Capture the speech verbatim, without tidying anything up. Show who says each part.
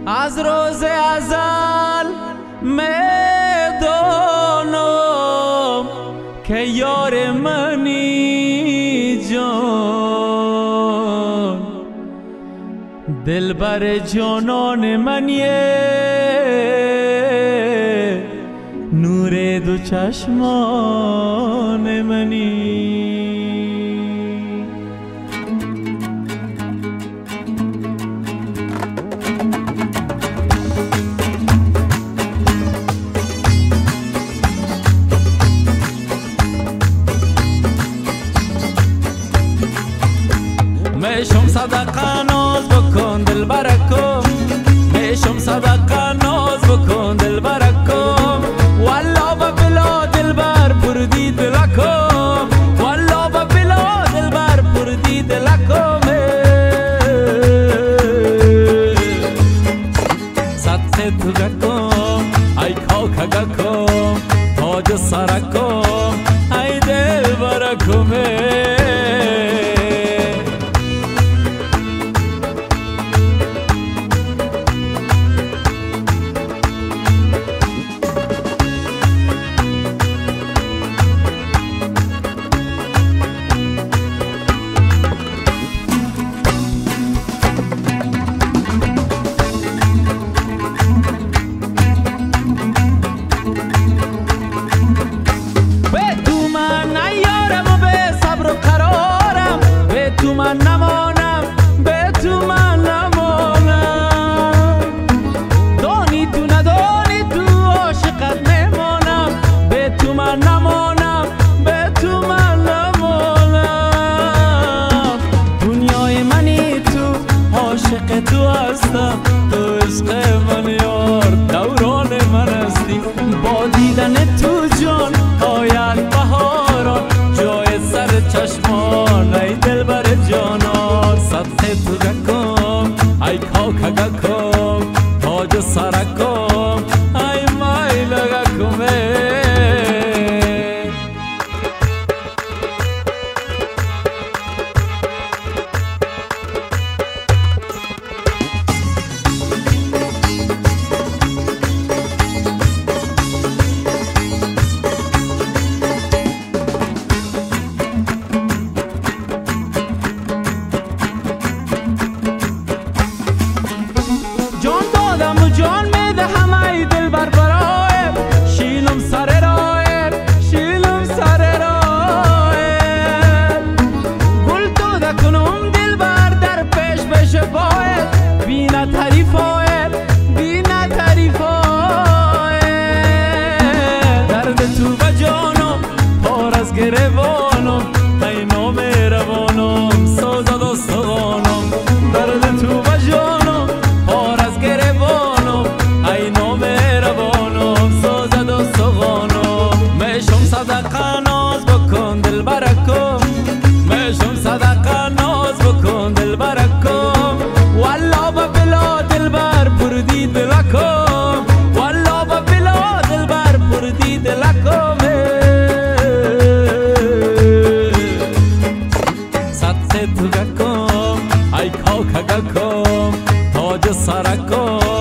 Speaker 1: از روز ازل میدانم که یار منی جان، دلبر جانان منی، نور دو چشمان منی. میشم صدقه ناز بکن دل برکم، میشم صدقه ناز بکن دل برکم، والله و بلا دل بر پردی دلکم، والله و بلا دل بر پردی دلکم. صدقه تو گکم ای کاکا گکم، تاج سرکم ای دل برکم. تو من نمانم، به تو من نمانم، دانی تو ندانی تو عاشقت نمانم، به تو من نمانم، به تو من نمانم. دنیای منی تو، عاشق تو هستم، تو عشق من یار، دوران من هستی. با دیدن تو جان آید بهاران، جای سر چشمان ای دل بر جانان. صدقه تو گکم ای کاکا گکم، تاج سرکم ای مایل گکم. جان میدهم ای دل بر برایم، شیلم سر رایم، شیلم سر رایم. گل تو دکنم دل بر در پیش پیش باید، بینا تعریفایم، بینا تعریفایم. درد تو به جانم پار از گریبانم، ای نام روانم سازد استوانم. درد تو به جانم پار از گریبانم، ای نام روانم سازد استوانم. میشم صدقه ناز بکن دل برکم، میشم صدقه ناز بکن دل برکم، والله و بلا دل بر پردی دلکم، والله و بلا دل بر پردی دلکم. صدقه تو گکم ای کاکا گکم، تاج سرکم